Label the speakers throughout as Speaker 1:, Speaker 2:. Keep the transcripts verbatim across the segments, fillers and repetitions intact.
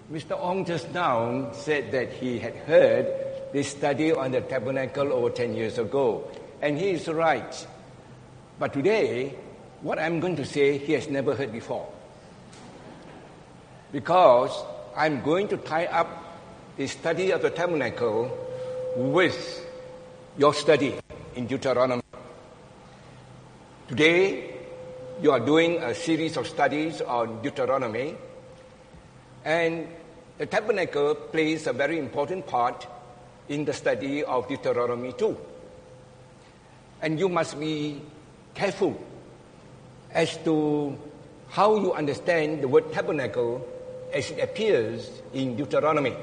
Speaker 1: Mister Ong just now said that he had heard this study on the tabernacle over ten years ago, and he is right. But today, what I'm going to say, he has never heard before. Because I'm going to tie up the study of the tabernacle with your study in Deuteronomy. Today, you are doing a series of studies on Deuteronomy, and the tabernacle plays a very important part in the study of Deuteronomy too. And you must be careful as to how you understand the word tabernacle as it appears in Deuteronomy.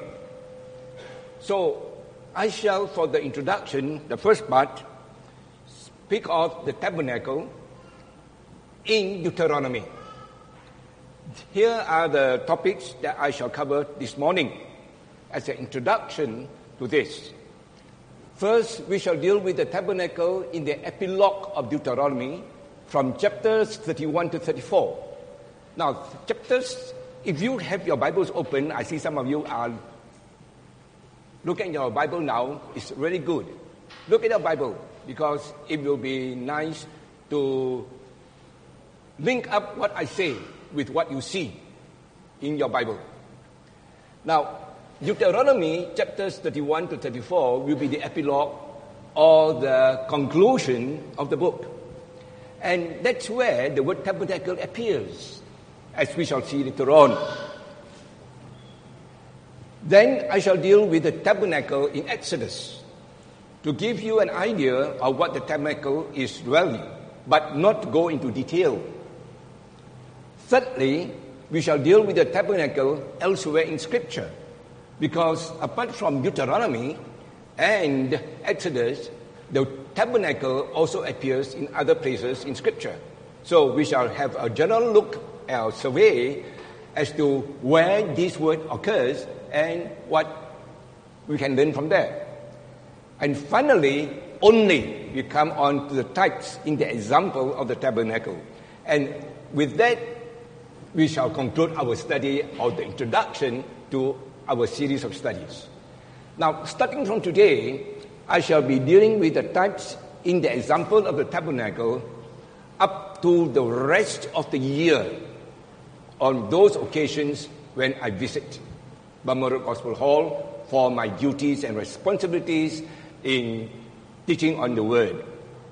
Speaker 1: So I shall, for the introduction, the first part, speak of the tabernacle in Deuteronomy. Here are the topics that I shall cover this morning as an introduction to this. First, we shall deal with the tabernacle in the epilogue of Deuteronomy from chapters thirty-one to thirty-four. Now, chapters, if you have your Bibles open, I see some of you are looking at your Bible now. It's really good. Look at your Bible, because it will be nice to link up what I say with what you see in your Bible. Now, Deuteronomy chapters thirty-one to thirty-four will be the epilogue or the conclusion of the book. And that's where the word tabernacle appears, as we shall see later on. Then I shall deal with the tabernacle in Exodus to give you an idea of what the tabernacle is really, but not go into detail. Thirdly, we shall deal with the tabernacle elsewhere in Scripture, because apart from Deuteronomy and Exodus, the tabernacle also appears in other places in Scripture. So we shall have a general look, a survey, as to where this word occurs and what we can learn from there. And finally, only we come on to the types in the example of the tabernacle. And with that, we shall conclude our study of the introduction to our series of studies. Now, starting from today, I shall be dealing with the types in the example of the tabernacle up to the rest of the year on those occasions when I visit Burma Road Gospel Hall for my duties and responsibilities in teaching on the Word.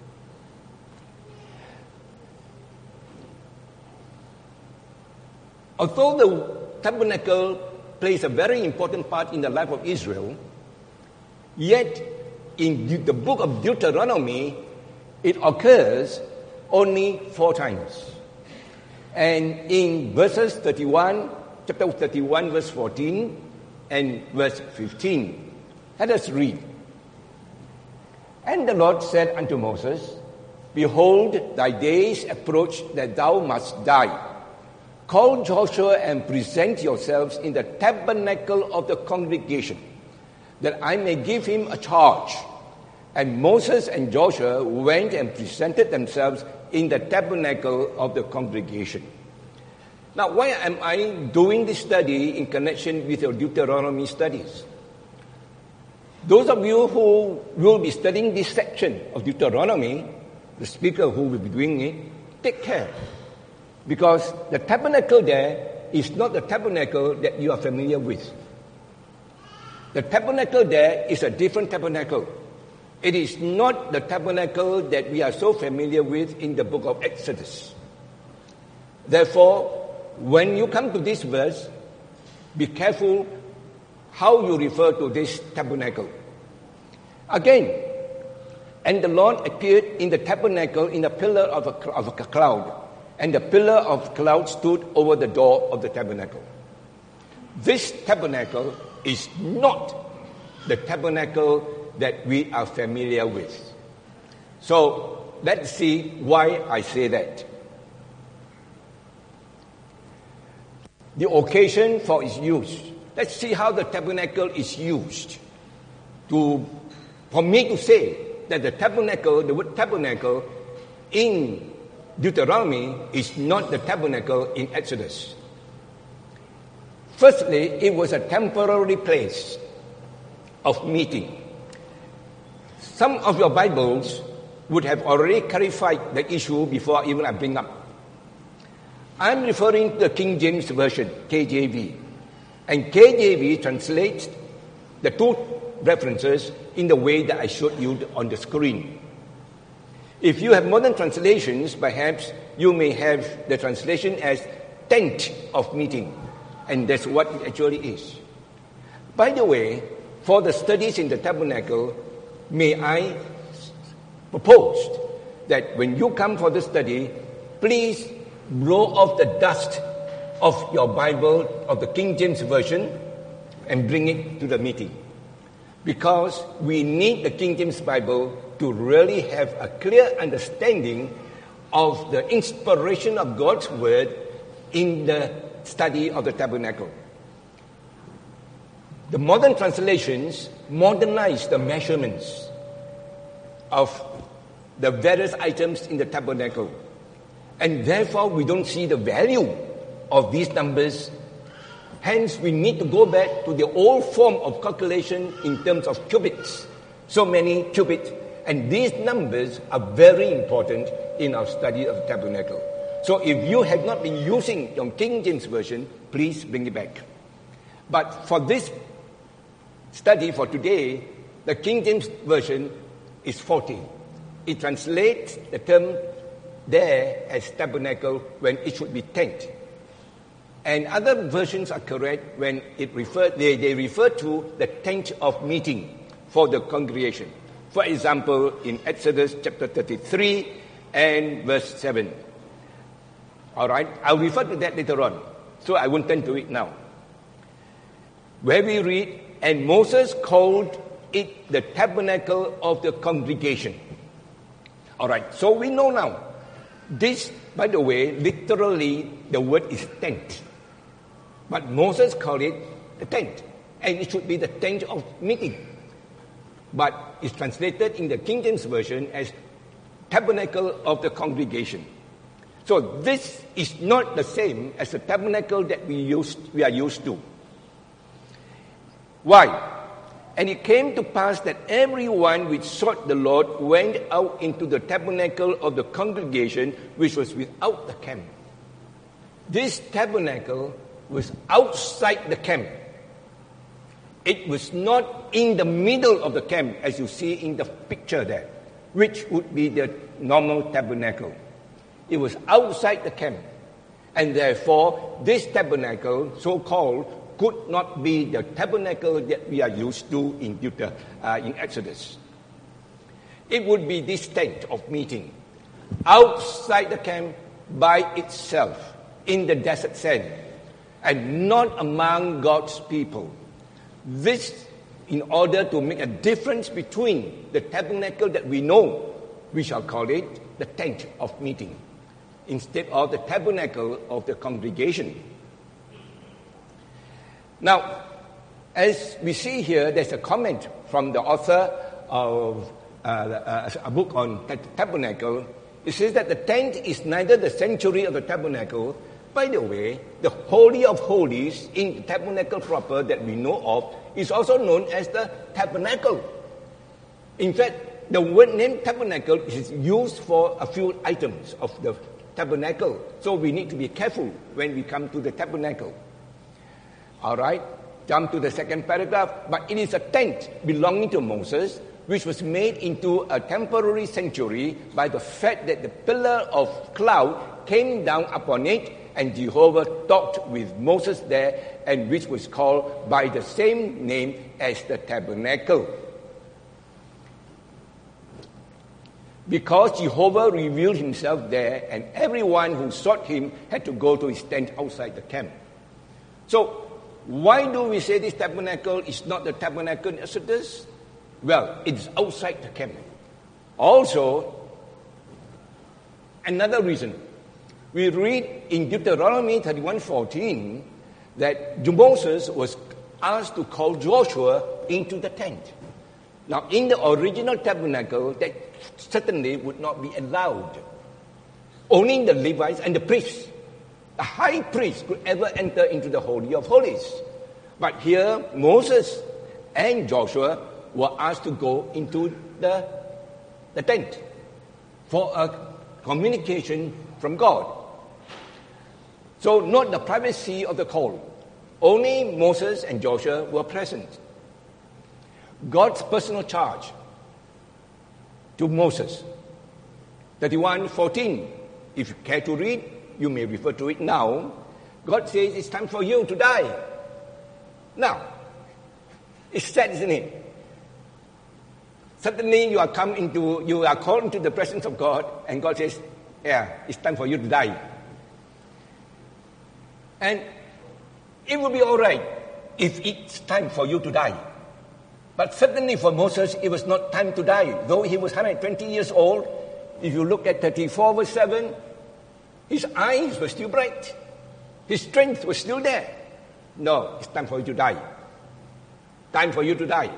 Speaker 1: Although the tabernacle plays a very important part in the life of Israel, yet in the book of Deuteronomy, it occurs only four times. And in verses thirty-one, chapter thirty-one, verse fourteen, and verse fifteen, let us read. And the Lord said unto Moses, Behold, thy days approach that thou must die. Call Joshua and present yourselves in the tabernacle of the congregation, that I may give him a charge. And Moses and Joshua went and presented themselves in the tabernacle of the congregation. Now, why am I doing this study in connection with your Deuteronomy studies? Those of you who will be studying this section of Deuteronomy, the speaker who will be doing it, take care. Because the tabernacle there is not the tabernacle that you are familiar with. The tabernacle there is a different tabernacle. It is not the tabernacle that we are so familiar with in the book of Exodus. Therefore, when you come to this verse, be careful how you refer to this tabernacle. Again, and the Lord appeared in the tabernacle in a pillar of a, of a cloud. And the pillar of cloud stood over the door of the tabernacle. This tabernacle is not the tabernacle that we are familiar with. So, let's see why I say that. The occasion for its use. Let's see how the tabernacle is used. To, for me to say that the tabernacle, the word tabernacle in Deuteronomy is not the tabernacle in Exodus. Firstly, it was a temporary place of meeting. Some of your Bibles would have already clarified the issue before even I bring up. I'm referring to the King James Version, K J V. And K J V translates the two references in the way that I showed you on the screen. If you have modern translations, perhaps you may have the translation as tent of meeting. And that's what it actually is. By the way, for the studies in the tabernacle, may I propose that when you come for the study, please blow off the dust of your Bible, of the King James Version, and bring it to the meeting. Because we need the King James Bible to really have a clear understanding of the inspiration of God's Word in the study of the tabernacle. The modern translations modernize the measurements of the various items in the tabernacle. And therefore, we don't see the value of these numbers. Hence, we need to go back to the old form of calculation in terms of cubits. So many cubits. And these numbers are very important in our study of the tabernacle. So if you have not been using your King James Version, please bring it back. But for this study for today, the King James Version is faulty. It translates the term there as tabernacle when it should be tent. And other versions are correct when it refer, they, they refer to the tent of meeting for the congregation. For example, in Exodus chapter thirty-three and verse seven. All right, I'll refer to that later on, so I won't turn to it now. Where we read, and Moses called it the tabernacle of the congregation. All right, so we know now. This, by the way, literally the word is tent. But Moses called it the tent, and it should be the tent of meeting. But it's translated in the King James Version as tabernacle of the congregation. So this is not the same as the tabernacle that we used, we are used to. Why? And it came to pass that everyone which sought the Lord went out into the tabernacle of the congregation, which was without the camp. This tabernacle was outside the camp. It was not in the middle of the camp, as you see in the picture there, which would be the normal tabernacle. It was outside the camp. And therefore, this tabernacle, so-called, could not be the tabernacle that we are used to in, Deuter, uh, in Exodus. It would be this tent of meeting, outside the camp by itself, in the desert sand, and not among God's people. This, in order to make a difference between the tabernacle that we know, we shall call it the tent of meeting, instead of the tabernacle of the congregation. Now, as we see here, there's a comment from the author of uh, a book on tabernacle. It says that the tent is neither the sanctuary of the tabernacle. By the way, the Holy of Holies in the tabernacle proper that we know of is also known as the tabernacle. In fact, the word name tabernacle is used for a few items of the tabernacle. So we need to be careful when we come to the tabernacle. All right, jump to the second paragraph. But it is a tent belonging to Moses, which was made into a temporary sanctuary by the fact that the pillar of cloud came down upon it, and Jehovah talked with Moses there, and which was called by the same name as the tabernacle. Because Jehovah revealed himself there, and everyone who sought him had to go to his tent outside the camp. So, why do we say this tabernacle is not the tabernacle in Exodus? Well, it's outside the camp. Also, another reason. We read in Deuteronomy thirty-one fourteen that Moses was asked to call Joshua into the tent. Now, in the original tabernacle, that certainly would not be allowed. Only the Levites and the priests a high priest could ever enter into the Holy of Holies. But here, Moses and Joshua were asked to go into the, the tent for a communication from God. So not the privacy of the call. Only Moses and Joshua were present. God's personal charge to Moses. thirty-one fourteen. If you care to read, you may refer to it now. God says it's time for you to die. Now, it's sad, isn't it? Suddenly you are come into, you are called into the presence of God, and God says, yeah, it's time for you to die. And it will be all right if it's time for you to die. But certainly for Moses, it was not time to die. Though he was one hundred twenty years old, if you look at thirty-four verse seven, his eyes were still bright. His strength was still there. No, it's time for you to die. Time for you to die.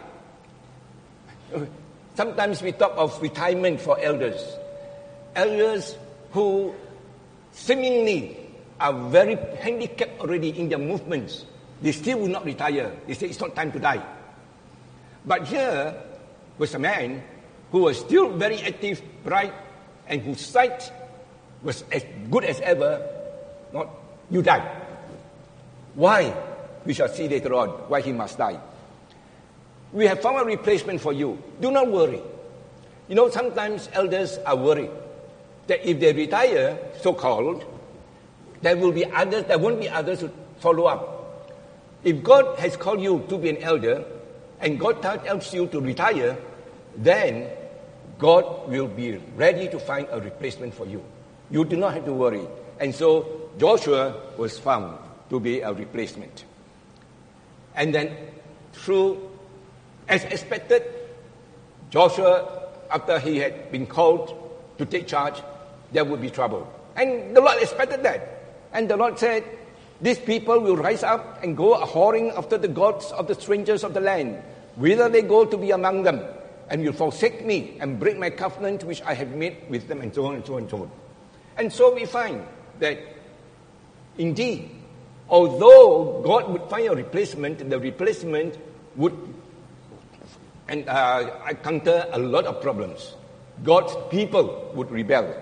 Speaker 1: Sometimes we talk of retirement for elders. Elders who seemingly are very handicapped already in their movements. They still will not retire. They say it's not time to die. But here was a man who was still very active, bright, and whose sight was as good as ever. Not, you die. Why? We shall see later on why he must die. We have found a replacement for you. Do not worry. You know, sometimes elders are worried that if they retire, so-called, there will be others, there won't be others to follow up. If God has called you to be an elder, and God tells you to retire, then God will be ready to find a replacement for you. You do not have to worry. And so Joshua was found to be a replacement. And then through, as expected, Joshua, after he had been called to take charge, there would be trouble. And the Lord expected that. And the Lord said, these people will rise up and go a-whoring after the gods of the strangers of the land, whither they go to be among them, and will forsake me and break my covenant which I have made with them, and so on and so on and so on. And so we find that indeed, although God would find a replacement, the replacement would and uh, encounter a lot of problems. God's people would rebel.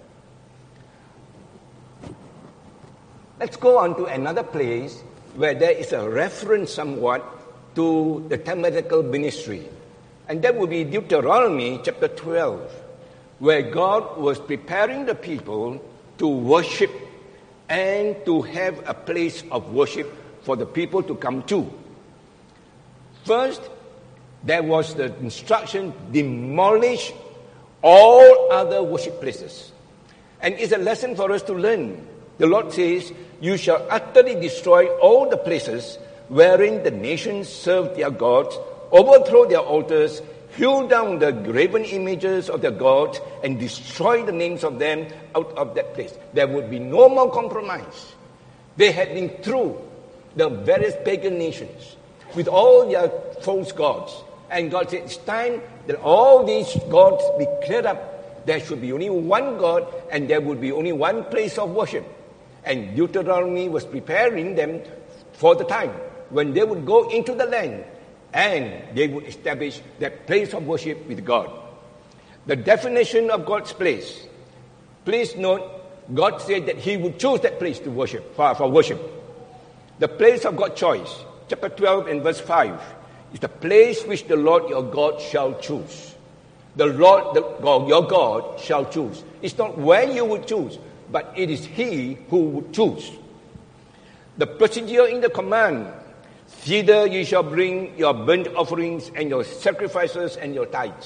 Speaker 1: Let's go on to another place where there is a reference somewhat to the tabernacle ministry. And that would be Deuteronomy chapter twelve, where God was preparing the people to worship and to have a place of worship for the people to come to. First, there was the instruction, demolish all other worship places. And it's a lesson for us to learn. The Lord says, you shall utterly destroy all the places wherein the nations serve their gods, overthrow their altars, hew down the graven images of their gods, and destroy the names of them out of that place. There would be no more compromise. They had been through the various pagan nations with all their false gods. And God said, it's time that all these gods be cleared up. There should be only one God, and there would be only one place of worship. And Deuteronomy was preparing them for the time when they would go into the land and they would establish that place of worship with God. The definition of God's place. Please note, God said that He would choose that place to worship, for, for worship. The place of God's choice, chapter twelve and verse five, is the place which the Lord your God shall choose. The Lord the, God, your God shall choose. It's not where you would choose, but it is He who would choose. The procedure in the command, thither you shall bring your burnt offerings and your sacrifices and your tithes.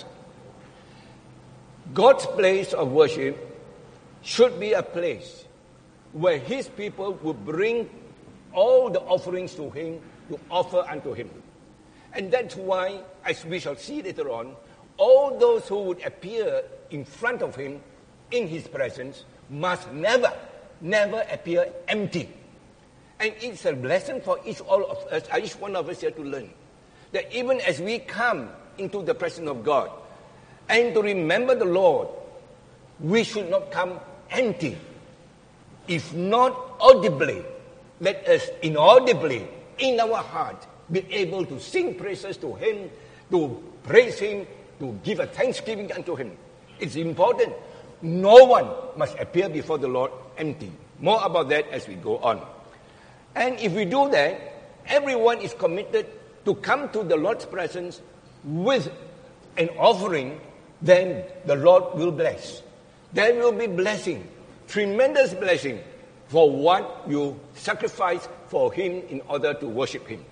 Speaker 1: God's place of worship should be a place where His people will bring all the offerings to Him to offer unto Him. And that's why, as we shall see later on, all those who would appear in front of Him in His presence must never, never appear empty. And it's a lesson for each all of us, each one of us here to learn. That even as we come into the presence of God and to remember the Lord, we should not come empty. If not, audibly, let us inaudibly, in our heart, be able to sing praises to Him, to praise Him, to give a thanksgiving unto Him. It's important. No one must appear before the Lord empty. More about that as we go on. And if we do that, everyone is committed to come to the Lord's presence with an offering, then the Lord will bless. There will be blessing, tremendous blessing for what you sacrifice for Him in order to worship Him.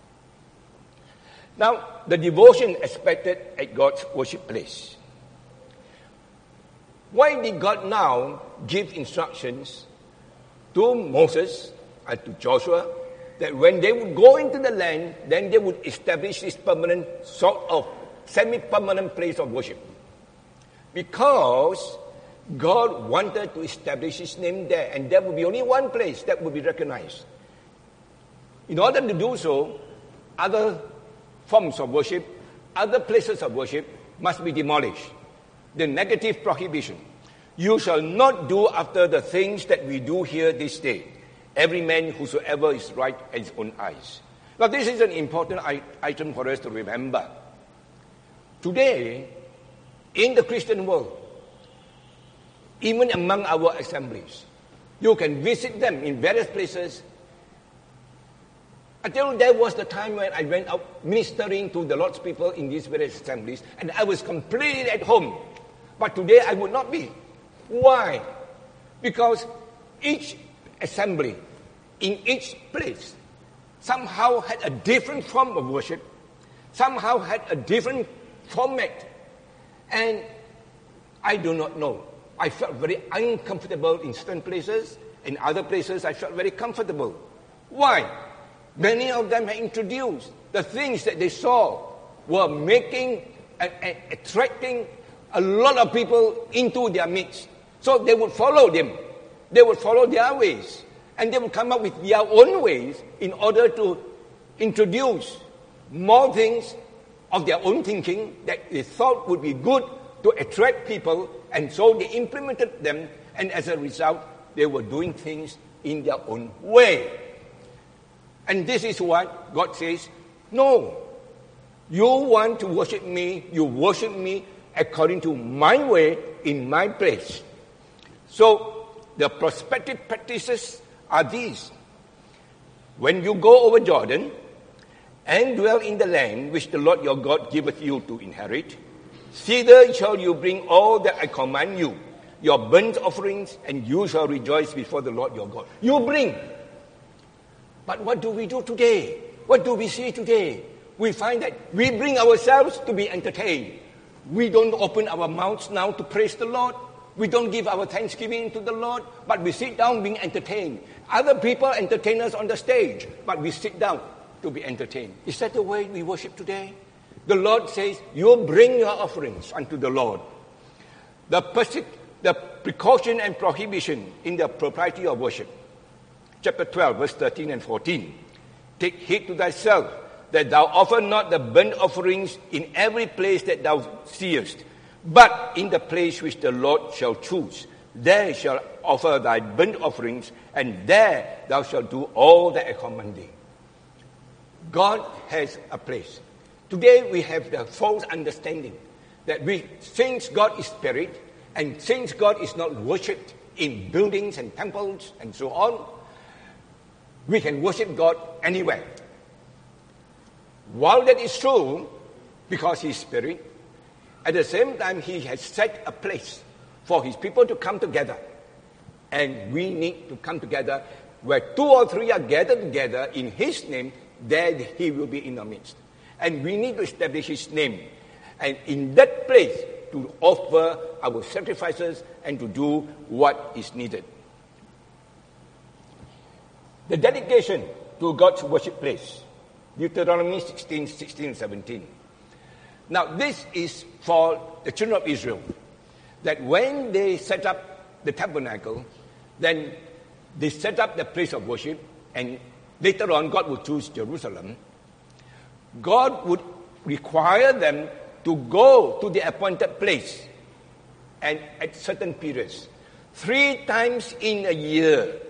Speaker 1: Now, the devotion expected at God's worship place. Why did God now give instructions to Moses and to Joshua that when they would go into the land, then they would establish this permanent, sort of semi-permanent place of worship? Because God wanted to establish His name there, and there would be only one place that would be recognized. In order to do so, other forms of worship, other places of worship must be demolished. The negative prohibition. You shall not do after the things that we do here this day. Every man whosoever is right in his own eyes. Now this is an important I- item for us to remember. Today, in the Christian world, even among our assemblies, you can visit them in various places. Until there was the time when I went out ministering to the Lord's people in these various assemblies, and I was completely at home. But today I would not be. Why? Because each assembly, in each place, somehow had a different form of worship, somehow had a different format. And I do not know. I felt very uncomfortable in certain places. In other places, I felt very comfortable. Why? Many of them had introduced the things that they saw were making and, and attracting a lot of people into their midst. So they would follow them. They would follow their ways. And they would come up with their own ways in order to introduce more things of their own thinking that they thought would be good to attract people. And so they implemented them. And as a result, they were doing things in their own way. And this is what God says, no. You want to worship me, you worship me according to my way, in my place. So, the prospective practices are these. When you go over Jordan and dwell in the land which the Lord your God giveth you to inherit, thither shall you bring all that I command you, your burnt offerings, and you shall rejoice before the Lord your God. You bring. But what do we do today? What do we see today? We find that we bring ourselves to be entertained. We don't open our mouths now to praise the Lord. We don't give our thanksgiving to the Lord, but we sit down being entertained. Other people entertain us on the stage, but we sit down to be entertained. Is that the way we worship today? The Lord says, you bring your offerings unto the Lord. The, perse- the precaution and prohibition in the propriety of worship. Chapter twelve, verse thirteen and fourteen. Take heed to thyself, that thou offer not the burnt offerings in every place that thou seest, but in the place which the Lord shall choose. There shall offer thy burnt offerings, and there thou shalt do all that I command thee. God has a place. Today we have the false understanding that we, since God is spirit, and since God is not worshipped in buildings and temples and so on, we can worship God anywhere. While that is true, because He is spirit, at the same time He has set a place for His people to come together. And we need to come together where two or three are gathered together in His name, there He will be in our midst. And we need to establish His name. And in that place, to offer our sacrifices and to do what is needed. The dedication to God's worship place. Deuteronomy sixteen, sixteen, and seventeen. Now this is for the children of Israel. That when they set up the tabernacle, then they set up the place of worship, and later on God would choose Jerusalem. God would require them to go to the appointed place and at certain periods. Three times in a year,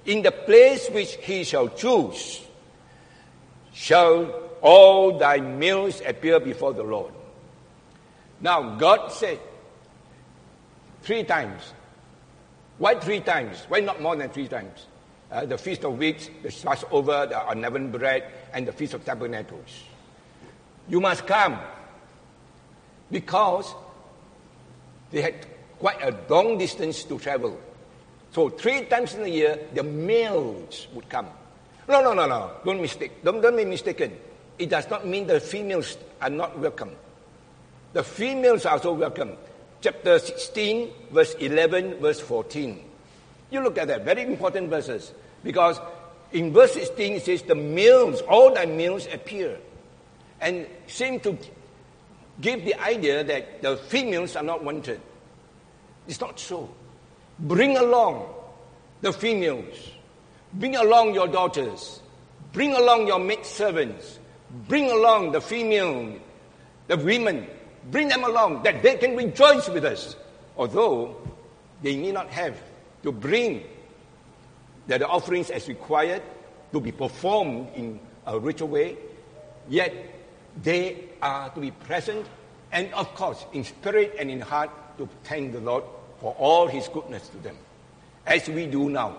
Speaker 1: in the place which he shall choose, shall all thy meals appear before the Lord. Now, God said three times. Why three times? Why not more than three times? Uh, the Feast of Weeks, the Passover, the unleavened bread, and the Feast of Tabernacles. You must come, because they had quite a long distance to travel. So three times in a year, the males would come. No, no, no, no. Don't mistake. Don't, don't be mistaken. It does not mean the females are not welcome. The females are also welcome. Chapter sixteen, verse eleven, verse fourteen. You look at that. Very important verses. Because in verse sixteen, it says, the males, all thy males appear. And seem to give the idea that the females are not wanted. It's not so. Bring along the females. Bring along your daughters. Bring along your maidservants. Bring along the female, the women. Bring them along, that they can rejoice with us. Although they need not have to bring the offerings as required to be performed in a ritual way, yet they are to be present, and of course, in spirit and in heart, to thank the Lord for all his goodness to them, as we do now.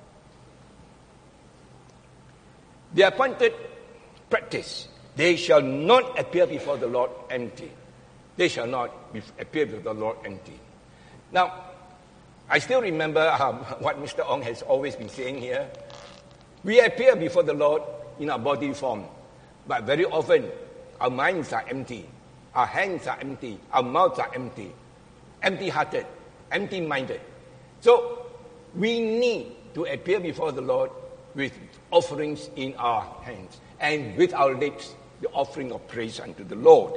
Speaker 1: The appointed practice, they shall not appear before the Lord empty. They shall not be, appear before the Lord empty. Now, I still remember um, what Mister Ong has always been saying here. We appear before the Lord in our body form, but very often our minds are empty, our hands are empty, our mouths are empty, empty-hearted, empty-minded. So we need to appear before the Lord with offerings in our hands, and with our lips, the offering of praise unto the Lord.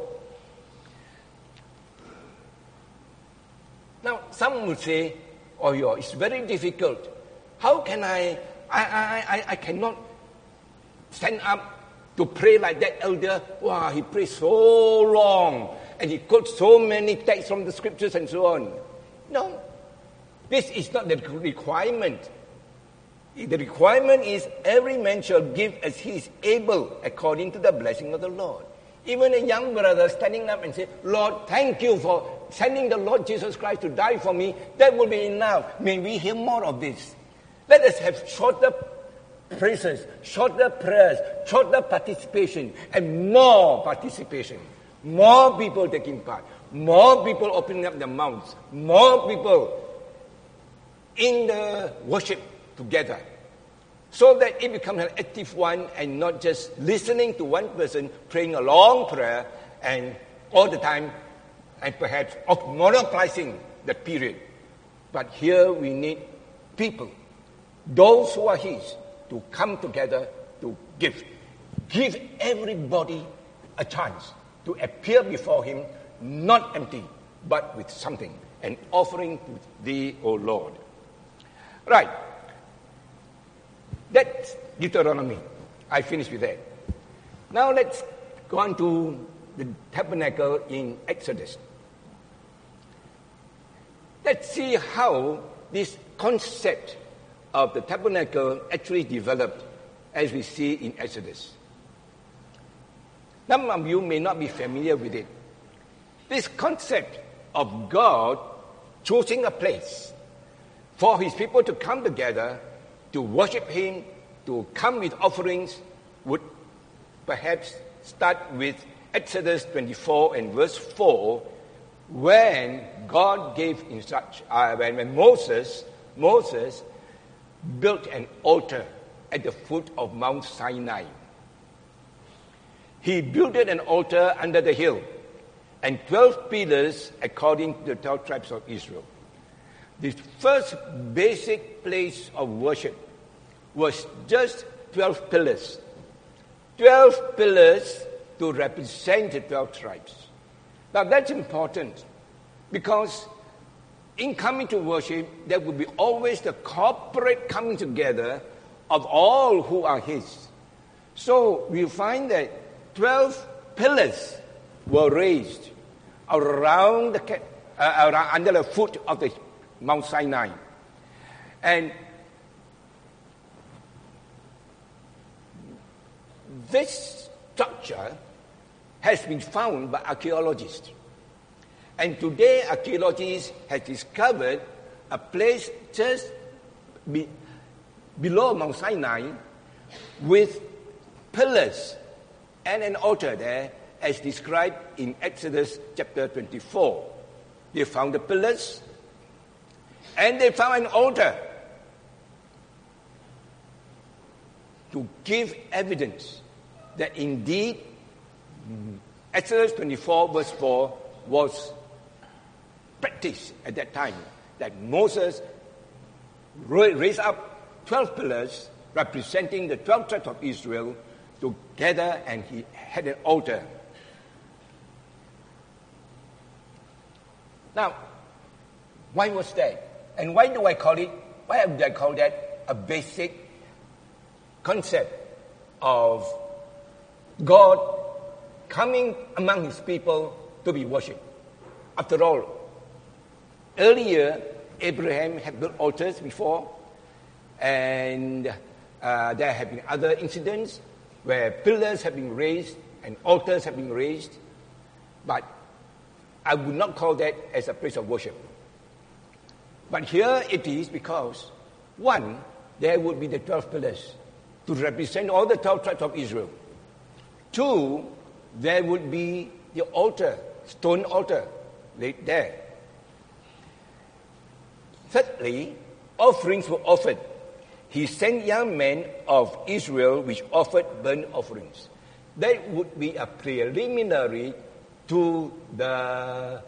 Speaker 1: Now, some would say, oh, yeah, it's very difficult. How can I, I, I, I, I cannot stand up to pray like that elder. Wow, he prays so long, and he quotes so many texts from the scriptures and so on. No, this is not the requirement. The requirement is every man shall give as he is able according to the blessing of the Lord. Even a young brother standing up and say, Lord, thank you for sending the Lord Jesus Christ to die for me. That will be enough. May we hear more of this. Let us have shorter praises, shorter prayers, shorter participation, and more participation. More people taking part. More people opening up their mouths. More people in the worship together. So that it becomes an active one and not just listening to one person praying a long prayer and all the time and perhaps monopolizing the period. But here we need people, those who are his, to come together to give. Give everybody a chance to appear before him, not empty, but with something, an offering to thee, O Lord. Right. That's Deuteronomy. I finished with that. Now let's go on to the tabernacle in Exodus. Let's see how this concept of the tabernacle actually developed as we see in Exodus. Some of you may not be familiar with it. This concept of God choosing a place for his people to come together to worship him, to come with offerings, would perhaps start with Exodus twenty-four and verse four, when God gave instruction, uh, when, when Moses, Moses built an altar at the foot of Mount Sinai. He built an altar under the hill, and twelve pillars according to the twelve tribes of Israel. The first basic place of worship was just twelve pillars. Twelve pillars to represent the twelve tribes. Now that's important because in coming to worship, there will be always the corporate coming together of all who are his. So we find that twelve pillars were raised around the uh, around, under the foot of the Mount Sinai. And this structure has been found by archaeologists. And today, archaeologists have discovered a place just be, below Mount Sinai with pillars and an altar there, as described in Exodus chapter twenty-four. They found the pillars and they found an altar to give evidence that indeed Exodus twenty-four verse four was practiced at that time, that Moses raised up twelve pillars representing the twelve tribes of Israel together, and he had an altar. Now, why was that? And why do I call it, why do I call that a basic concept of God coming among his people to be worshipped? After all, earlier, Abraham had built altars before, and uh, there have been other incidents where pillars have been raised and altars have been raised, but I would not call that as a place of worship. But here it is because, one, there would be the twelve pillars to represent all the twelve tribes of Israel. Two, there would be the altar, stone altar, laid there. Thirdly, offerings were offered. He sent young men of Israel which offered burnt offerings. That would be a preliminary to the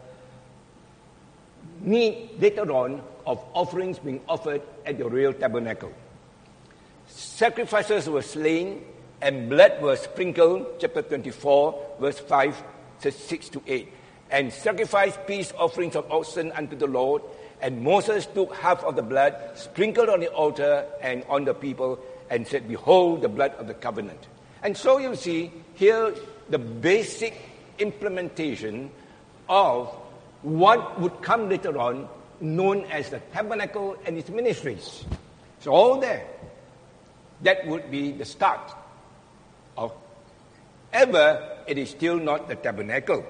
Speaker 1: need later on of offerings being offered at the real tabernacle. Sacrifices were slain and blood was sprinkled, chapter twenty-four, verse five, six to eight. And sacrificed peace offerings of oxen unto the Lord. And Moses took half of the blood, sprinkled on the altar and on the people, and said, behold, the blood of the covenant. And so you see here the basic implementation of what would come later on, known as the tabernacle and its ministries. So all there. That would be the start of ever it is still not the tabernacle.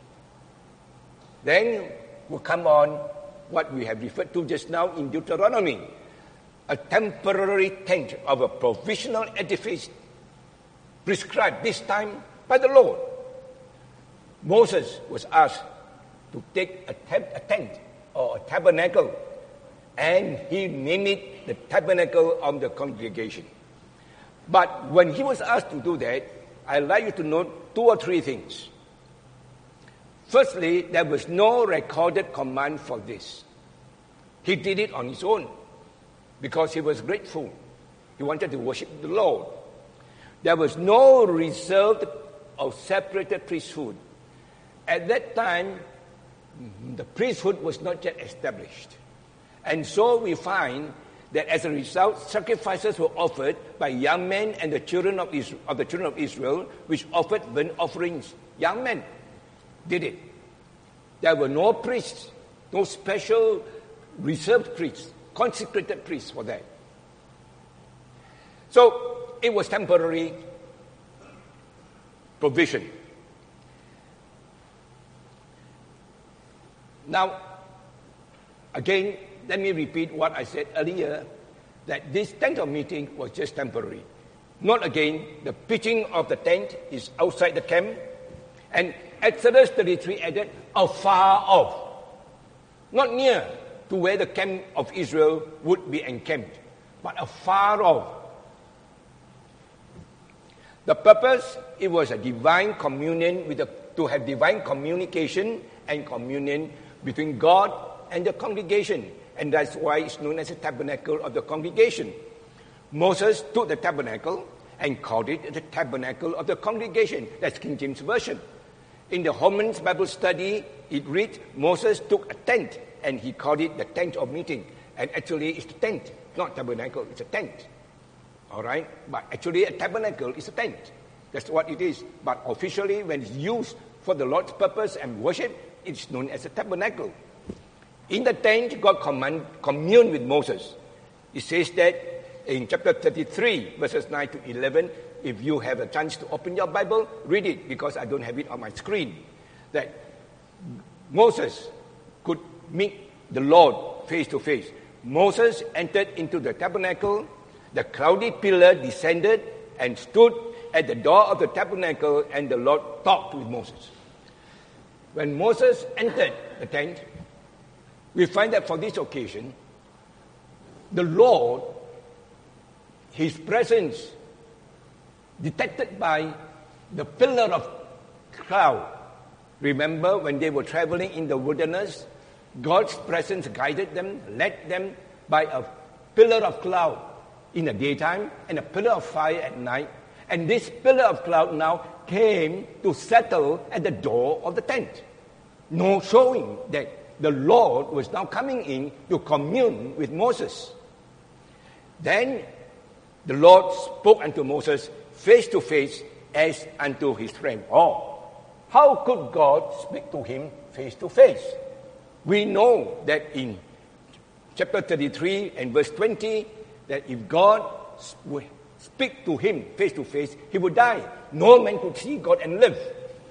Speaker 1: Then will come on what we have referred to just now in Deuteronomy, a temporary tent of a provisional edifice prescribed this time by the Lord. Moses was asked to take a, tent, a tent or a tabernacle, and he named it the tabernacle of the congregation. But when he was asked to do that, I'd like you to note two or three things. Firstly, there was no recorded command for this. He did it on his own because he was grateful. He wanted to worship the Lord. There was no reserved or separated priesthood. At that time, the priesthood was not yet established. And so we find that as a result, sacrifices were offered by young men and the children of Israel, of the children of Israel, which offered burnt offerings. Young men did it. There were no priests, no special reserved priests, consecrated priests for that. So it was temporary provision. Now, again, let me repeat what I said earlier, that this tent of meeting was just temporary. Note again, the pitching of the tent is outside the camp, and Exodus thirty-three added, afar off, not near to where the camp of Israel would be encamped, but afar off. The purpose, it was a divine communion, with the, to have divine communication and communion between God and the congregation. And that's why it's known as the tabernacle of the congregation. Moses took the tabernacle and called it the tabernacle of the congregation. That's King James Version. In the Holman's Bible Study, it reads, Moses took a tent and he called it the tent of meeting. And actually it's the tent, not tabernacle, it's a tent. All right? But actually a tabernacle is a tent. That's what it is. But officially, when it's used for the Lord's purpose and worship, it's known as a tabernacle. In the tent, God command, communed with Moses. It says that in chapter thirty-three, verses nine to eleven, if you have a chance to open your Bible, read it, because I don't have it on my screen, that Moses could meet the Lord face to face. Moses entered into the tabernacle, the cloudy pillar descended and stood at the door of the tabernacle, and the Lord talked with Moses. When Moses entered the tent, we find that for this occasion, the Lord, his presence, detected by the pillar of cloud. Remember when they were traveling in the wilderness, God's presence guided them, led them by a pillar of cloud in the daytime and a pillar of fire at night. And this pillar of cloud now came to settle at the door of the tent, no showing that the Lord was now coming in to commune with Moses. Then the Lord spoke unto Moses face to face as unto his friend. Oh, how could God speak to him face to face? We know that in chapter thirty-three and verse twenty, that if God would speak to him face to face, he would die. No man could see God and live.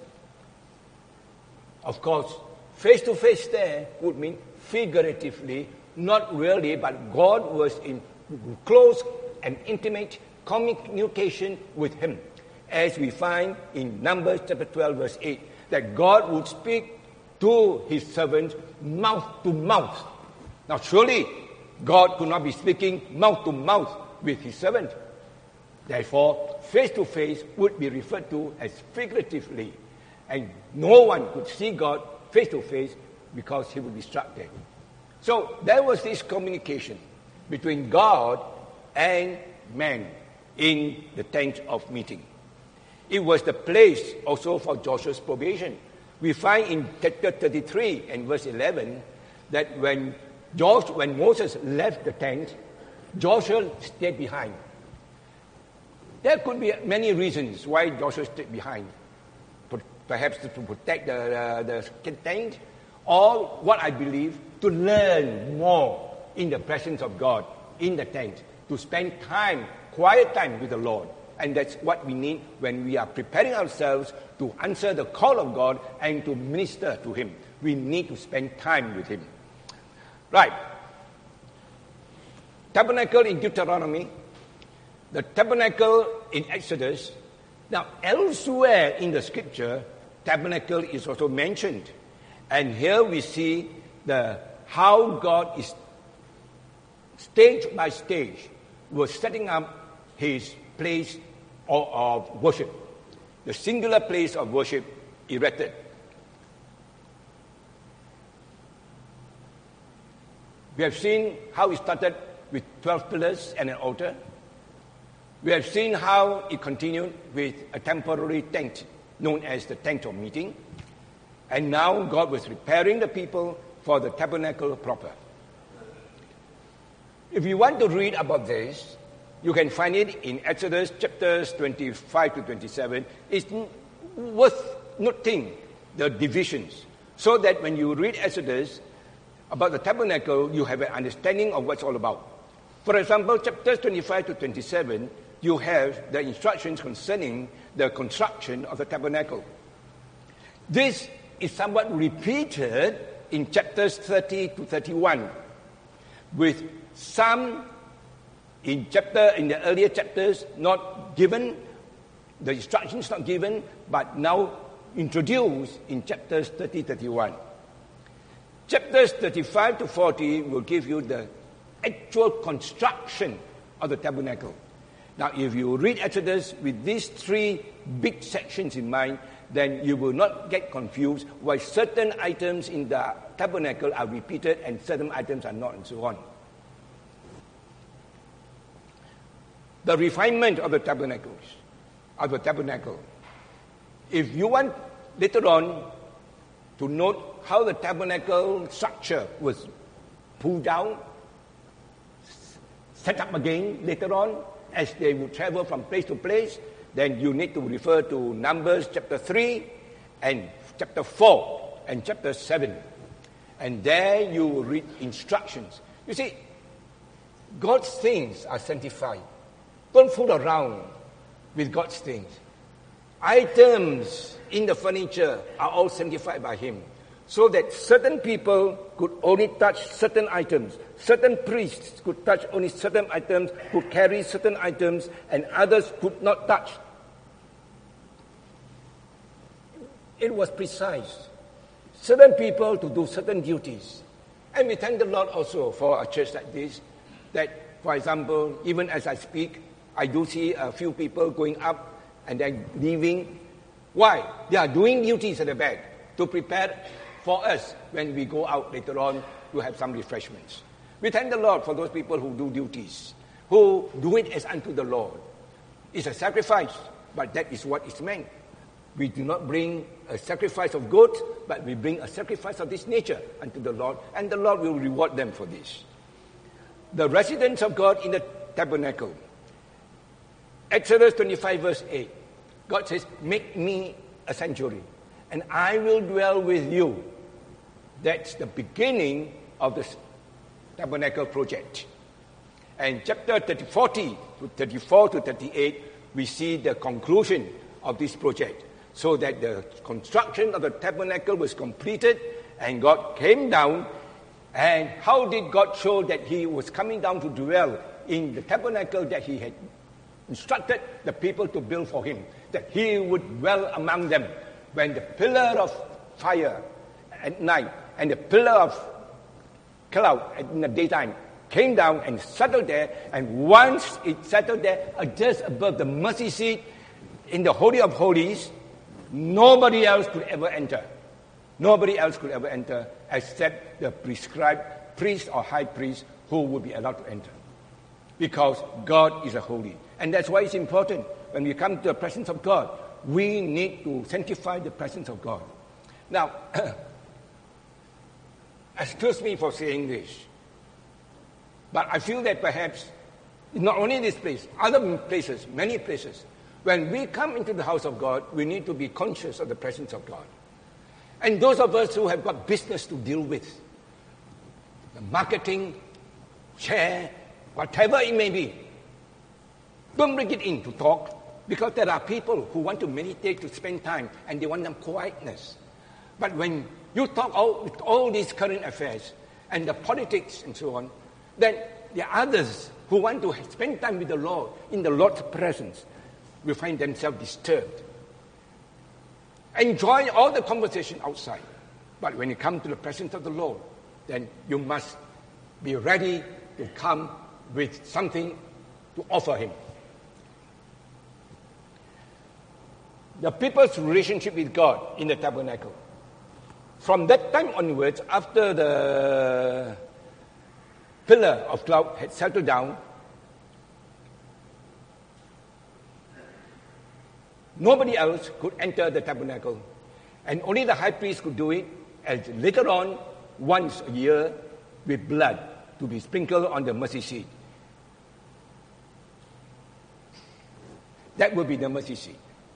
Speaker 1: Of course, face to face there would mean figuratively, not really, but God was in close and intimate communication with him. As we find in Numbers chapter twelve verse eight, that God would speak to his servants mouth to mouth. Now surely God could not be speaking mouth to mouth with his servant. Therefore, face to face would be referred to as figuratively. And no one could see God face to face because he would be struck dead. So there was this communication between God and man in the tent of meeting. It was the place also for Joshua's probation. We find in chapter thirty-three and verse eleven that when Joshua, when Moses left the tent, Joshua stayed behind. There could be many reasons why Joshua stayed behind. Perhaps to protect the, the, the tent, or what I believe, to learn more in the presence of God in the tent, to spend time, quiet time with the Lord. And that's what we need when we are preparing ourselves to answer the call of God and to minister to him. We need to spend time with him. Right. Tabernacle in Deuteronomy, the tabernacle in Exodus. Now, elsewhere in the scripture, tabernacle is also mentioned. And here we see the how God is stage by stage was setting up his place of, of worship, the singular place of worship erected. We have seen how it started with twelve pillars and an altar. We have seen how it continued with a temporary tent known as the tent of meeting. And now God was preparing the people for the tabernacle proper. If you want to read about this, you can find it in Exodus chapters twenty-five to twenty-seven. It's worth noting the divisions, so that when you read Exodus about the tabernacle, you have an understanding of what's all about. For example, chapters twenty-five to twenty-seven, you have the instructions concerning the construction of the tabernacle. This is somewhat repeated in chapters thirty to thirty-one, with some in chapter in the earlier chapters not given, the instructions not given, but now introduced in chapters thirty to thirty-one. Chapters thirty-five to forty will give you the actual construction of the tabernacle. Now, if you read Exodus with these three big sections in mind, then you will not get confused why certain items in the tabernacle are repeated and certain items are not, and so on. The refinement of the tabernacles, of the tabernacle. If you want later on to note how the tabernacle structure was pulled down, set up again later on, as they would travel from place to place, then you need to refer to Numbers chapter three and chapter four and chapter seven. And there you will read instructions. You see, God's things are sanctified. Don't fool around with God's things. Items in the furniture are all sanctified by him, so that certain people could only touch certain items. Certain priests could touch only certain items, could carry certain items, and others could not touch. It was precise. Certain people to do certain duties. And we thank the Lord also for a church like this, that, for example, even as I speak, I do see a few people going up and then leaving. Why? They are doing duties at the back to prepare for us when we go out later on to have some refreshments. We thank the Lord for those people who do duties, who do it as unto the Lord. It's a sacrifice, but that is what is meant. We do not bring a sacrifice of goats, but we bring a sacrifice of this nature unto the Lord, and the Lord will reward them for this. The residence of God in the tabernacle. Exodus twenty-five verse eight. God says, make me a sanctuary, and I will dwell with you. That's the beginning of the tabernacle project. And chapter forty to thirty-four to thirty-eight, we see the conclusion of this project. So that the construction of the tabernacle was completed, and God came down. And how did God show that he was coming down to dwell in the tabernacle that he had instructed the people to build for him? That he would dwell among them. When the pillar of fire at night and the pillar of cloud in the daytime came down and settled there, and once it settled there, just above the mercy seat in the Holy of Holies, nobody else could ever enter. Nobody else could ever enter except the prescribed priest or high priest who would be allowed to enter. Because God is a holy. And that's why it's important. When we come to the presence of God, we need to sanctify the presence of God. Now, excuse me for saying this, but I feel that perhaps, not only this place, other places, many places, when we come into the house of God, we need to be conscious of the presence of God. And those of us who have got business to deal with, the marketing, share, whatever it may be, don't bring it in to talk, because there are people who want to meditate, to spend time, and they want some quietness. But when you talk all, with all these current affairs, and the politics and so on, then there are others who want to spend time with the Lord, in the Lord's presence, will find themselves disturbed. Enjoy all the conversation outside. But when you come to the presence of the Lord, then you must be ready to come with something to offer him. The people's relationship with God in the tabernacle. From that time onwards, after the pillar of cloud had settled down, nobody else could enter the tabernacle. And only the high priest could do it, and later on, once a year, with blood to be sprinkled on the mercy seat. That would be the mercy seat.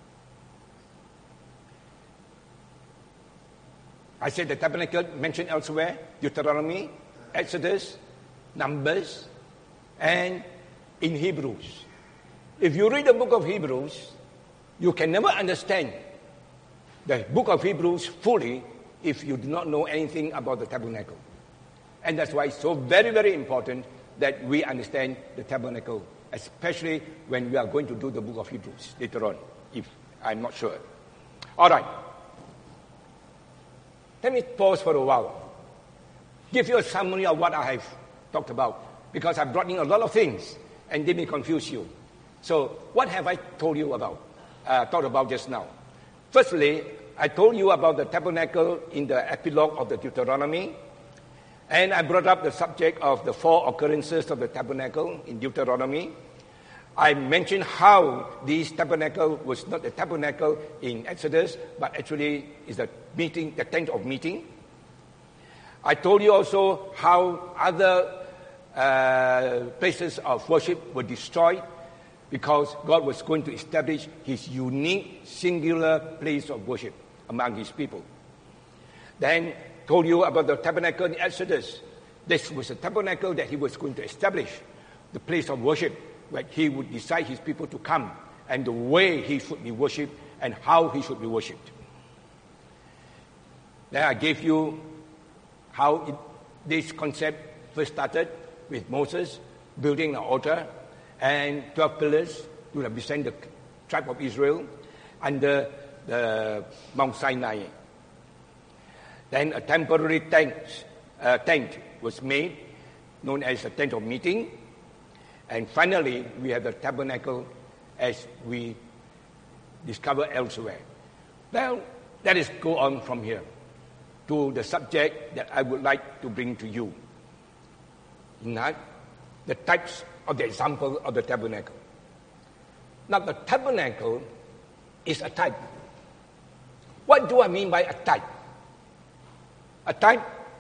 Speaker 1: I said the tabernacle mentioned elsewhere, Deuteronomy, Exodus, Numbers, and in Hebrews. If you read the book of Hebrews, you can never understand the book of Hebrews fully if you do not know anything about the tabernacle. And that's why it's so very, very important that we understand the tabernacle, especially when we are going to do the book of Hebrews later on, if I'm not sure. All right. Let me pause for a while. Give you a summary of what I have talked about, because I brought in a lot of things, and they may confuse you. So, what have I told you about? Uh, talked about just now. Firstly, I told you about the tabernacle in the epilogue of the Deuteronomy, and I brought up the subject of the four occurrences of the tabernacle in Deuteronomy. I mentioned how this tabernacle was not the tabernacle in Exodus, but actually is the meeting, the tent of meeting. I told you also how other uh, places of worship were destroyed, because God was going to establish his unique, singular place of worship among his people. Then told you about the tabernacle in Exodus. This was a tabernacle that he was going to establish, the place of worship, where he would decide his people to come and the way he should be worshipped and how he should be worshipped. Then I gave you how it, this concept first started with Moses building an altar and twelve pillars to represent the tribe of Israel under the Mount Sinai. Then a temporary tent, uh, tent was made, known as a tent of meeting. And finally, we have the tabernacle as we discover elsewhere. Well, let us go on from here to the subject that I would like to bring to you. Now, the types of the example of the tabernacle. Now, the tabernacle is a type. What do I mean by a type? A type,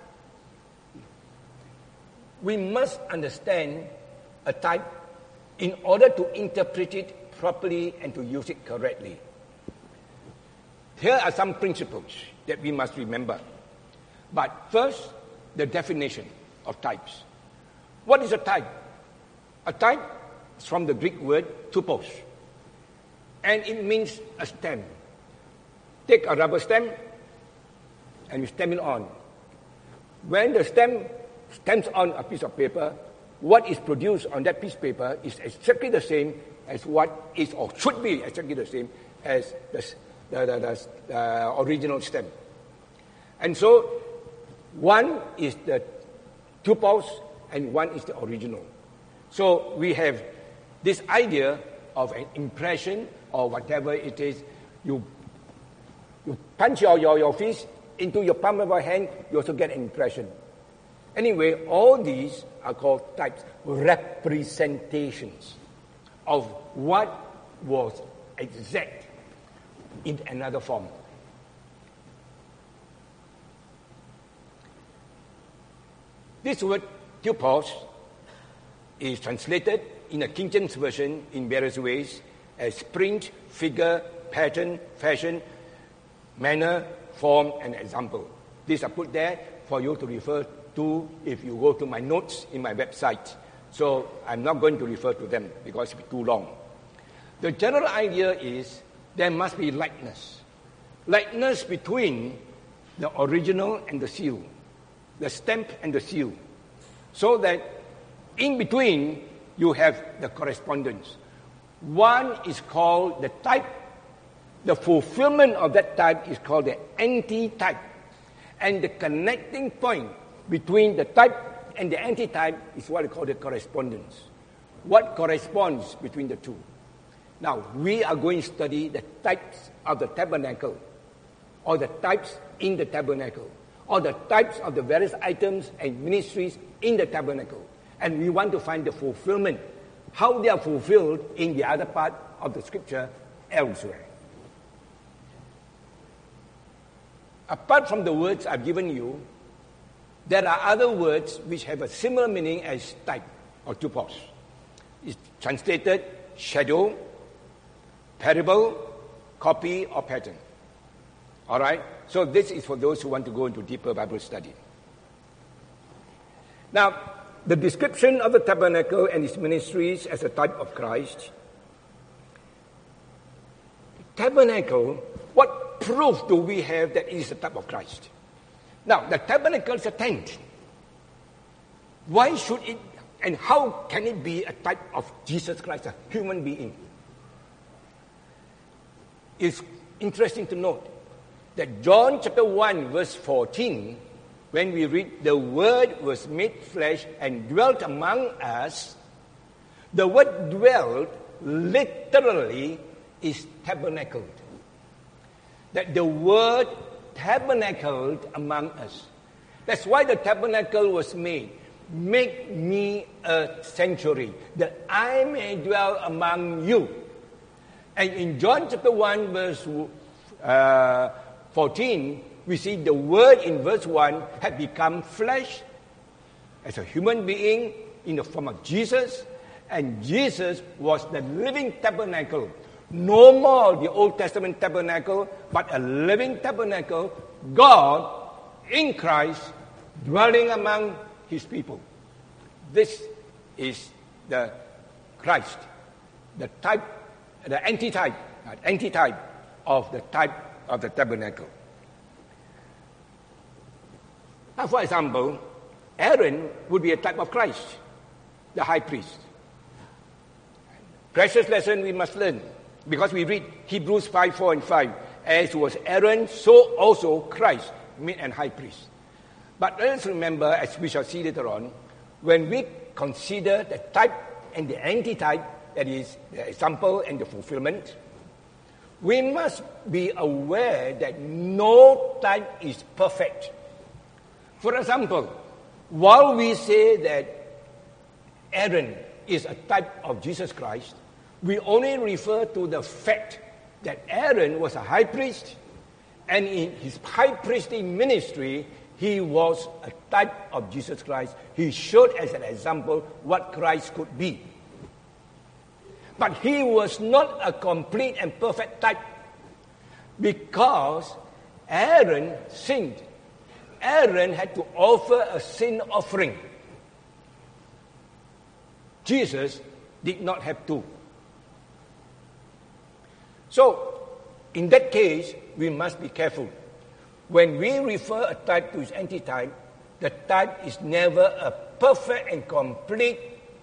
Speaker 1: we must understand a type in order to interpret it properly and to use it correctly. Here are some principles that we must remember. But first, the definition of types. What is a type? A type is from the Greek word typos, and it means a stamp. Take a rubber stamp and you stamp it on. When the stamp stamps on a piece of paper, what is produced on that piece of paper is exactly the same as what is or should be exactly the same as the, the, the, the uh, original stamp. And so, one is the typos and one is the original. So we have this idea of an impression or whatever it is. You, you punch your, your, your fist into your palm of your hand, you also get an impression. Anyway, all these are called types, representations of what was exact in another form. This word typos is translated in a King James Version in various ways as print, figure, pattern, fashion, manner, form, and example. These are put there for you to refer to if you go to my notes in my website. So I'm not going to refer to them because it's too long. The general idea is there must be likeness. Likeness between the original and the seal, the stamp and the seal, so that in between you have the correspondence. One is called the type. The fulfillment of that type is called the antitype. And the connecting point between the type and the antitype is what we call the correspondence. What corresponds between the two? Now, we are going to study the types of the tabernacle, or the types in the tabernacle, or the types of the various items and ministries in the tabernacle. And we want to find the fulfillment, how they are fulfilled in the other part of the scripture elsewhere. Apart from the words I've given you, there are other words which have a similar meaning as type or typos. It's translated shadow, parable, copy, or pattern. All right? So this is for those who want to go into deeper Bible study. Now, the description of the tabernacle and its ministries as a type of Christ. Tabernacle, what proof do we have that it is a type of Christ? Now, the tabernacle is a tent. Why should it, and how can it be a type of Jesus Christ, a human being? It's interesting to note that John chapter one, verse fourteen, when we read, the Word was made flesh and dwelt among us, the word dwelt literally is tabernacled. That the Word tabernacled among us. That's why the tabernacle was made. Make me a sanctuary, that I may dwell among you. And in John chapter one, verse uh, fourteen, we see the Word in verse one had become flesh as a human being in the form of Jesus, and Jesus was the living tabernacle. No more the Old Testament tabernacle, but a living tabernacle, God in Christ dwelling among His people. This is the Christ, the type the antitype, uh, antitype of the type of the tabernacle. Now, for example, Aaron would be a type of Christ, the high priest. Precious lesson we must learn, because we read Hebrews five, four and five. As was Aaron, so also Christ, made an high priest. But let us remember, as we shall see later on, when we consider the type and the antitype, that is, the example and the fulfillment, we must be aware that no type is perfect. For example, while we say that Aaron is a type of Jesus Christ, we only refer to the fact that Aaron was a high priest, and in his high priestly ministry, he was a type of Jesus Christ. He showed as an example what Christ could be. But he was not a complete and perfect type, because Aaron sinned. Aaron had to offer a sin offering. Jesus did not have to. So, in that case, we must be careful. When we refer a type to its antitype, the type is never a perfect and complete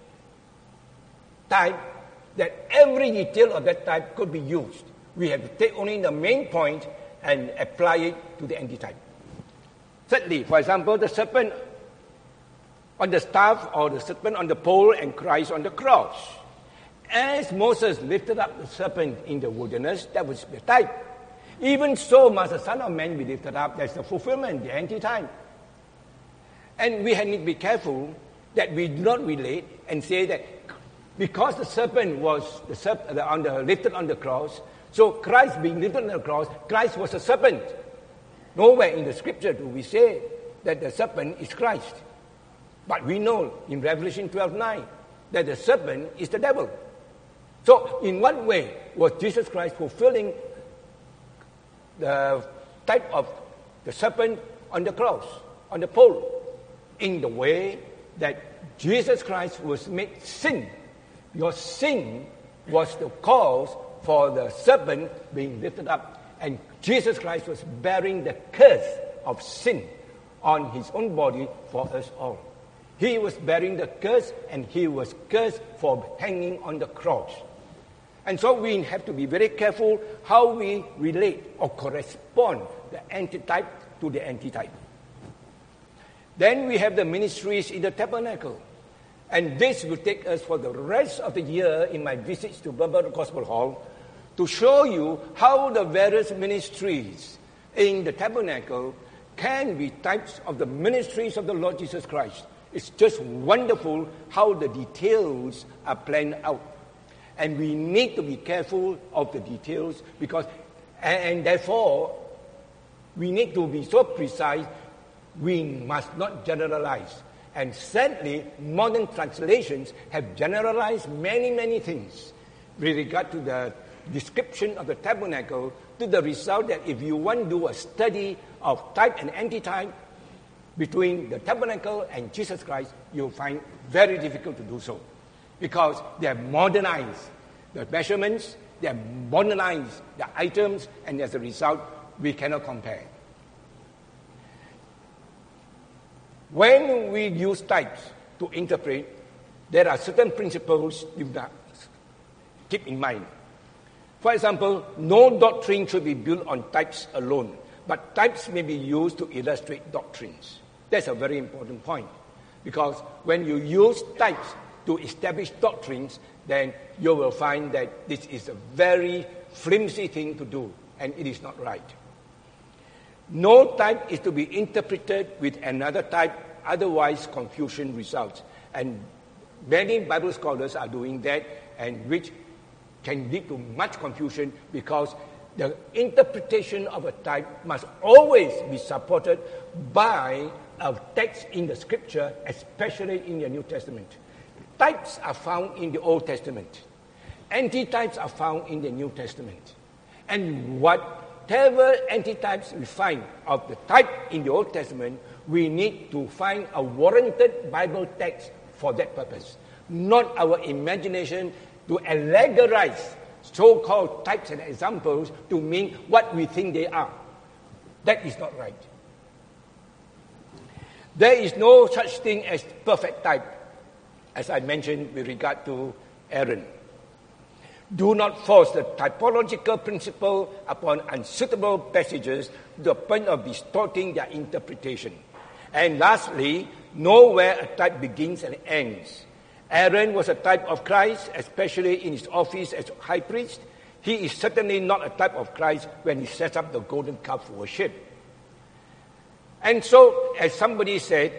Speaker 1: type that every detail of that type could be used. We have to take only the main point and apply it to the antitype. Thirdly, for example, the serpent on the staff or the serpent on the pole and Christ on the cross. As Moses lifted up the serpent in the wilderness, that was the type. Even so must the Son of Man be lifted up. That's the fulfillment, the antitype. And we need to be careful that we do not relate and say that because the serpent was the serp- the, on the, lifted on the cross, so Christ being lifted on the cross, Christ was a serpent. Nowhere in the scripture do we say that the serpent is Christ. But we know in Revelation twelve nine that the serpent is the devil. So, in what way was Jesus Christ fulfilling the type of the serpent on the cross, on the pole? In the way that Jesus Christ was made sin. Your sin was the cause for the serpent being lifted up. And Jesus Christ was bearing the curse of sin on his own body for us all. He was bearing the curse, and he was cursed for hanging on the cross. And so we have to be very careful how we relate or correspond the antitype to the antitype. Then we have the ministries in the tabernacle. And this will take us for the rest of the year in my visits to Bible Gospel Hall to show you how the various ministries in the tabernacle can be types of the ministries of the Lord Jesus Christ. It's just wonderful how the details are planned out. And we need to be careful of the details because, and, and therefore, we need to be so precise, we must not generalize. And sadly, modern translations have generalized many, many things with regard to the description of the tabernacle, to the result that if you want to do a study of type and antitype between the tabernacle and Jesus Christ, you'll find very difficult to do so. Because they have modernized the measurements, they have modernized the items, and as a result, we cannot compare. When we use types to interpret, there are certain principles you must keep in mind. For example, no doctrine should be built on types alone, but types may be used to illustrate doctrines. That's a very important point, because when you use types to establish doctrines, then you will find that this is a very flimsy thing to do, and it is not right. No type is to be interpreted with another type, otherwise confusion results. And many Bible scholars are doing that, and which can lead to much confusion because the interpretation of a type must always be supported by a text in the scripture, especially in the New Testament. Types are found in the Old Testament. Antitypes are found in the New Testament. And whatever antitypes we find of the type in the Old Testament, we need to find a warranted Bible text for that purpose. Not our imagination to allegorize so-called types and examples to mean what we think they are. That is not right. There is no such thing as perfect type, as I mentioned with regard to Aaron. Do not force the typological principle upon unsuitable passages to the point of distorting their interpretation. And lastly, know where a type begins and ends. Aaron was a type of Christ, especially in his office as high priest. He is certainly not a type of Christ when he sets up the golden calf worship. And so, as somebody said,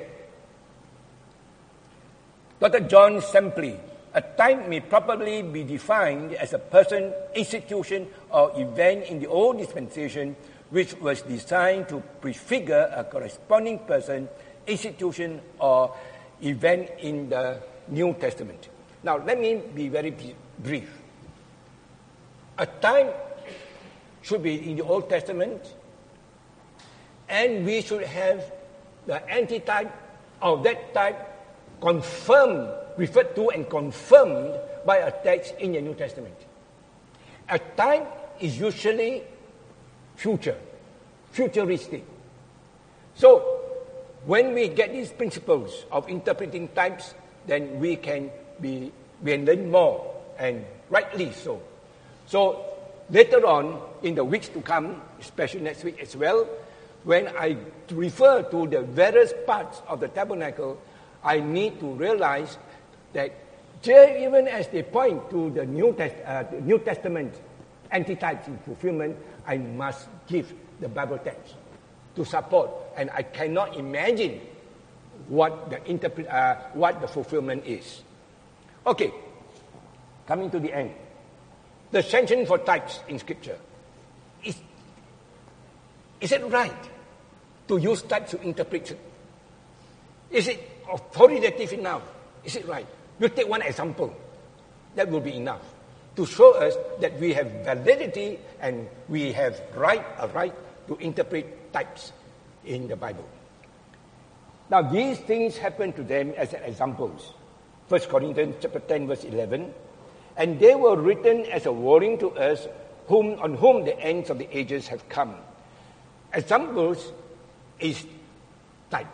Speaker 1: Doctor John Sempley, a type may probably be defined as a person, institution, or event in the old dispensation which was designed to prefigure a corresponding person, institution, or event in the New Testament. Now, let me be very brief. A type should be in the Old Testament, and we should have the antitype of that type confirmed, referred to and confirmed by a text in the New Testament. A type is usually future, futuristic. So, when we get these principles of interpreting types, then we can be we can learn more, and rightly so. So, later on, in the weeks to come, especially next week as well, when I refer to the various parts of the tabernacle, I need to realize that just even as they point to the New, Test, uh, the New Testament antitypes in fulfillment, I must give the Bible text to support, and I cannot imagine what the interpret, uh, what the fulfillment is. Okay, coming to the end. The sanction for types in Scripture. Is, is it right to use types to interpret? Is it authoritative enough? Is it right? You take one example. That will be enough to show us that we have validity and we have right a right to interpret types in the Bible. Now, these things happen to them as examples. First Corinthians chapter ten, verse eleven. And they were written as a warning to us, whom on whom the ends of the ages have come. Examples is type.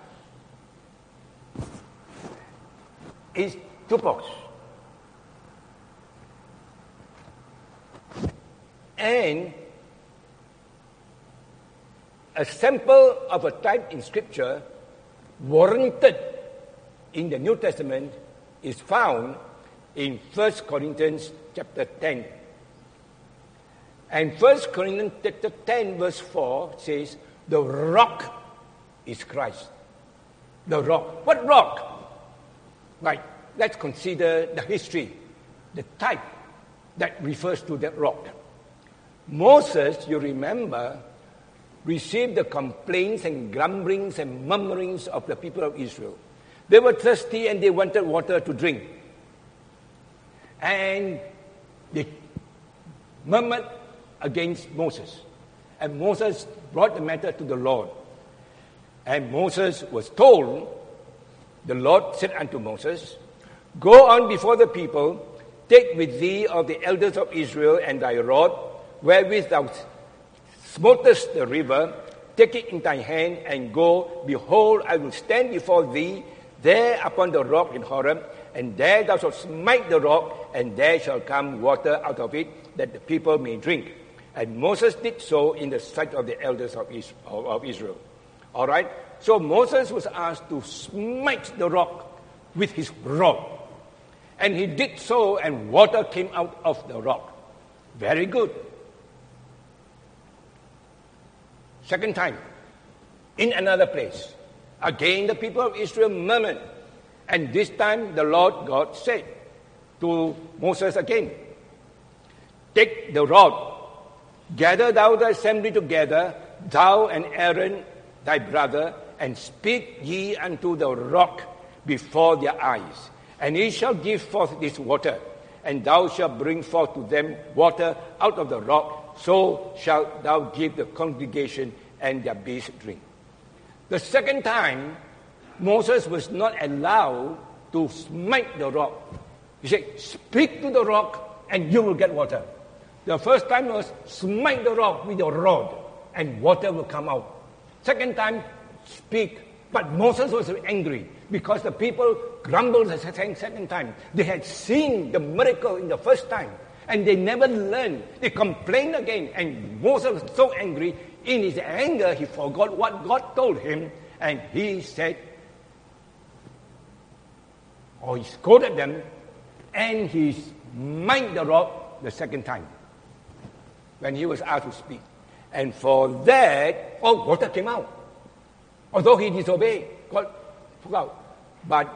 Speaker 1: Is tupos. And a sample of a type in Scripture warranted in the New Testament is found in First Corinthians chapter ten. And First Corinthians chapter ten verse four says, the rock is Christ. The rock. What rock? Right. Let's consider the history, the type that refers to that rock. Moses, you remember, received the complaints and grumblings and murmurings of the people of Israel. They were thirsty and they wanted water to drink. And they murmured against Moses. And Moses brought the matter to the Lord. And Moses was told, the Lord said unto Moses, go on before the people, take with thee of the elders of Israel and thy rod, wherewith thou smotest the river, take it in thy hand and go. Behold, I will stand before thee there upon the rock in Horeb, and there thou shalt smite the rock, and there shall come water out of it, that the people may drink. And Moses did so in the sight of the elders of Israel. All right? So Moses was asked to smite the rock with his rod. And he did so, and water came out of the rock. Very good. Second time, in another place. Again, the people of Israel murmured. And this time, the Lord God said to Moses again, take the rod, gather thou the assembly together, thou and Aaron thy brother, and speak ye unto the rock before their eyes. And he shall give forth this water, and thou shalt bring forth to them water out of the rock, so shalt thou give the congregation and their beasts drink. The second time, Moses was not allowed to smite the rock. He said, speak to the rock and you will get water. The first time was smite the rock with a rod and water will come out. Second time, speak. But Moses was angry because the people grumbled the second time. They had seen the miracle in the first time and they never learned. They complained again and Moses was so angry. In his anger, he forgot what God told him and he said, or he scolded them and he smite the rock the second time when he was asked to speak. And for that, oh, water came out. Although he disobeyed, God took out. But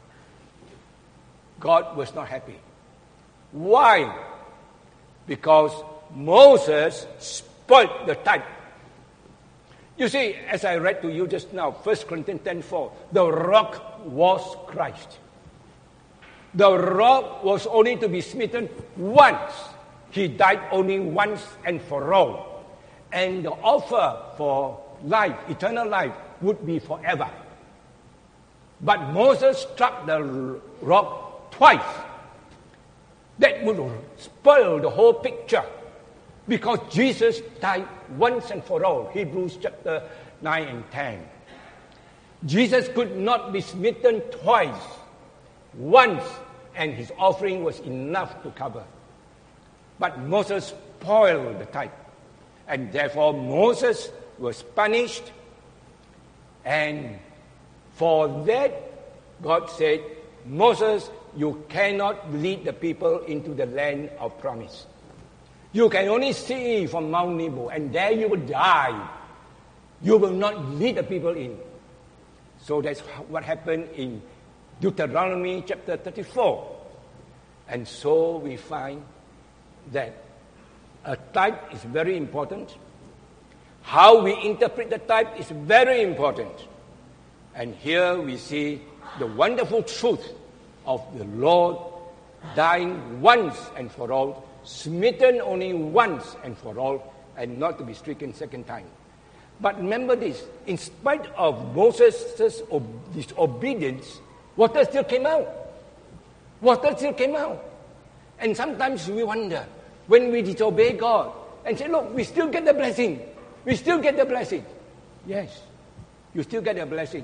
Speaker 1: God was not happy. Why? Because Moses spoiled the type. You see, as I read to you just now, First Corinthians ten four, the rock was Christ. The rock was only to be smitten once. He died only once and for all. And the offer for life, eternal life, would be forever. But Moses struck the rock twice. That would spoil the whole picture. Because Jesus died once and for all. Hebrews chapter nine and ten. Jesus could not be smitten twice. Once, and his offering was enough to cover. But Moses spoiled the type. And therefore Moses was punished. And for that, God said, Moses, you cannot lead the people into the land of promise. You can only see from Mount Nebo, and there you will die. You will not lead the people in. So that's what happened in Deuteronomy chapter thirty-four. And so we find that a type is very important. How we interpret the type is very important. And here we see the wonderful truth of the Lord dying once and for all, smitten only once and for all, and not to be stricken second time. But remember this, in spite of Moses' disobedience, water still came out. Water still came out. And sometimes we wonder, when we disobey God, and say, look, we still get the blessing. We still get the blessing. Yes, you still get the blessing.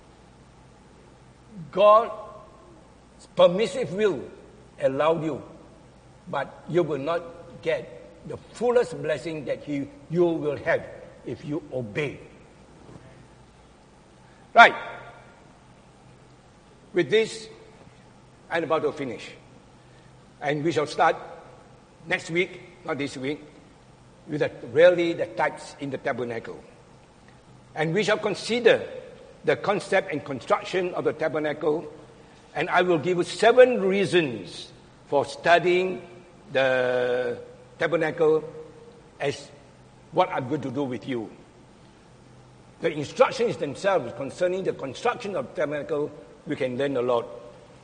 Speaker 1: God's permissive will allowed you, but you will not get the fullest blessing that he, you will have if you obey. Right. With this, I'm about to finish. And we shall start next week, not this week, with the, really the types in the tabernacle. And we shall consider the concept and construction of the tabernacle, and I will give you seven reasons for studying the tabernacle as what I'm going to do with you. The instructions themselves concerning the construction of the tabernacle, we can learn a lot.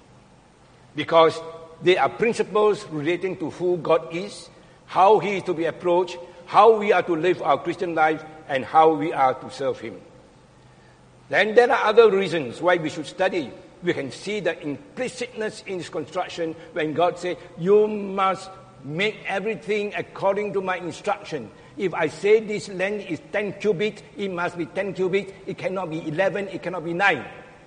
Speaker 1: Because they are principles relating to who God is, how he is to be approached, how we are to live our Christian life, and how we are to serve him. Then there are other reasons why we should study. We can see the implicitness in his construction when God said, you must make everything according to my instruction. If I say this land is ten cubits, it must be ten cubits. It cannot be eleven, it cannot be nine.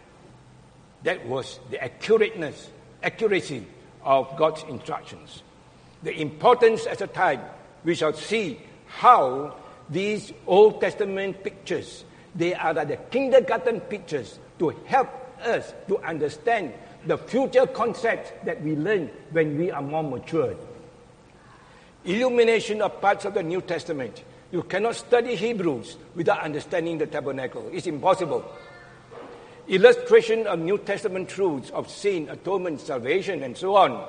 Speaker 1: That was the accurateness, accuracy of God's instructions. The importance as a type, we shall see how these Old Testament pictures, they are like the kindergarten pictures to help us to understand the future concepts that we learn when we are more matured. Illumination of parts of the New Testament. You cannot study Hebrews without understanding the tabernacle. It's impossible. Illustration of New Testament truths of sin, atonement, salvation, and so on.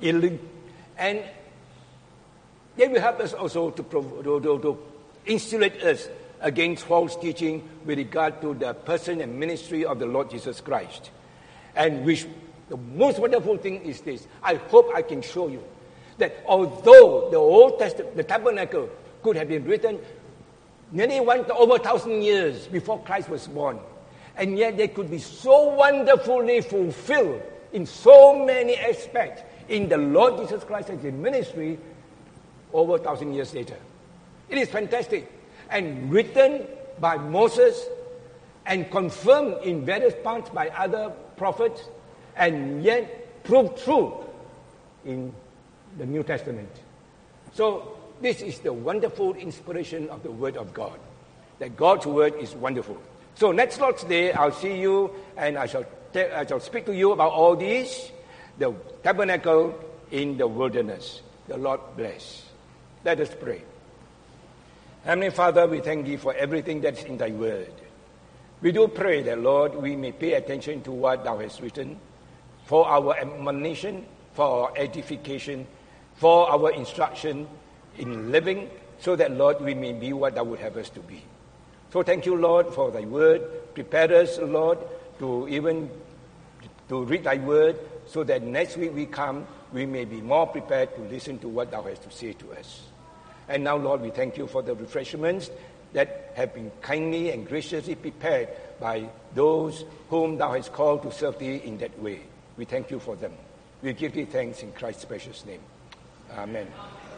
Speaker 1: And they will help us also to, to, to, to insulate us against false teaching with regard to the person and ministry of the Lord Jesus Christ. And which the most wonderful thing is this. I hope I can show you that although the Old Testament, the tabernacle, could have been written nearly one over a thousand years before Christ was born, and yet they could be so wonderfully fulfilled in so many aspects in the Lord Jesus Christ and his ministry, over a thousand years later. It is fantastic. And written by Moses and confirmed in various parts by other prophets, and yet proved true in the New Testament. So this is the wonderful inspiration of the Word of God, that God's Word is wonderful. So next Lord's Day, I'll see you, and I shall, te- I shall speak to you about all these, the tabernacle in the wilderness. The Lord bless. Let us pray. Heavenly Father, we thank Thee for everything that's in Thy Word. We do pray that, Lord, we may pay attention to what Thou hast written, for our admonition, for our edification, for our instruction in living, so that, Lord, we may be what Thou would have us to be. So thank You, Lord, for Thy Word. Prepare us, Lord, to even to read Thy Word, so that next week we come, we may be more prepared to listen to what Thou hast to say to us. And now, Lord, we thank You for the refreshments that have been kindly and graciously prepared by those whom Thou hast called to serve Thee in that way. We thank You for them. We give Thee thanks in Christ's precious name. Amen.